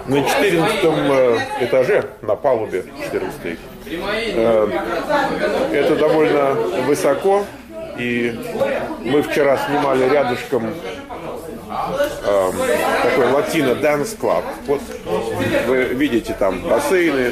на 14 этаже, на палубе 14. Это довольно высоко, и мы вчера снимали рядышком такой Latino Dance Club. Вот вы видите там бассейны,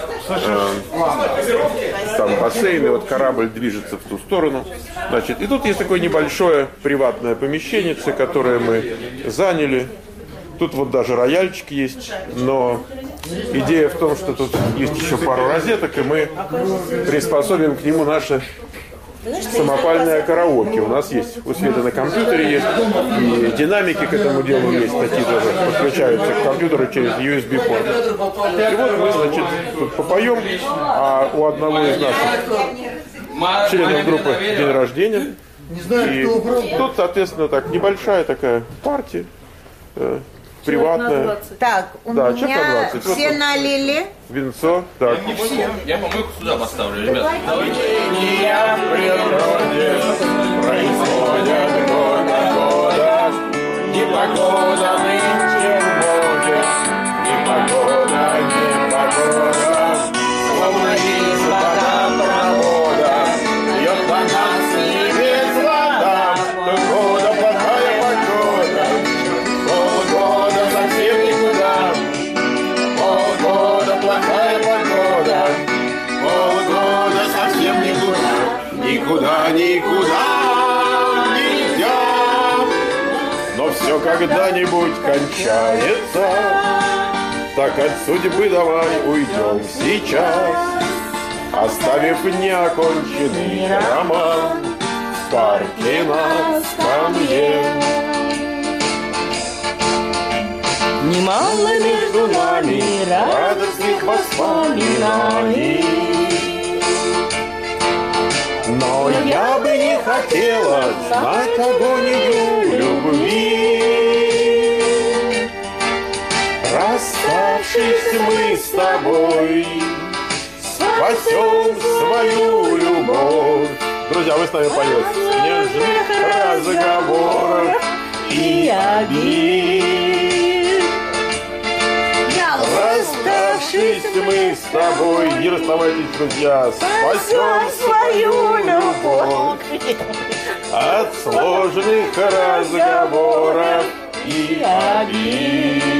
вот корабль движется в ту сторону. Значит, и тут есть такое небольшое приватное помещение, которое мы заняли. Тут вот даже рояльчик есть, но идея в том, что тут есть еще пару розеток, и мы приспособим к нему наше самопальное караоке. У нас есть, у Светы на компьютере есть, и динамики к этому делу есть, такие тоже подключаются к компьютеру через USB-порт. И вот мы, значит, тут попоем, а у одного из наших членов группы день рождения. И тут, соответственно, так небольшая такая партия, приватная. Так, у меня все вот налили. Винцо, так. Я помойку сюда поставлю, ребят. В природе происходят год от года. Непогода нынче в моде. Непогода, непогода. Словно из водопровода. Бьет по нас небес вода. Погода, плохая погода. Полгода совсем никуда. Полгода плохая погода. Полгода совсем никуда. Никуда, никуда нельзя. Но все когда-нибудь кончается. Так от судьбы давай уйдем сейчас, оставив неоконченный роман в парке на скамье. Немало между нами радостных воспоминаний, но я бы не хотела знать агонию любви. Расставшись мы с тобой, спасем свою любовь. Друзья, вы с нами поете. Нежных разговоров и обид. Расставшись мы с тобой, не расставайтесь, друзья, спасем свою любовь от сложных разговоров и обид.